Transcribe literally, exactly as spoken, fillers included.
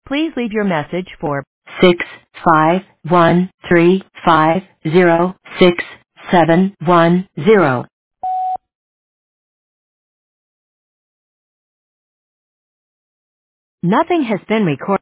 Please leave your message for six five one three five zero six seven one zero. Nothing has been recorded.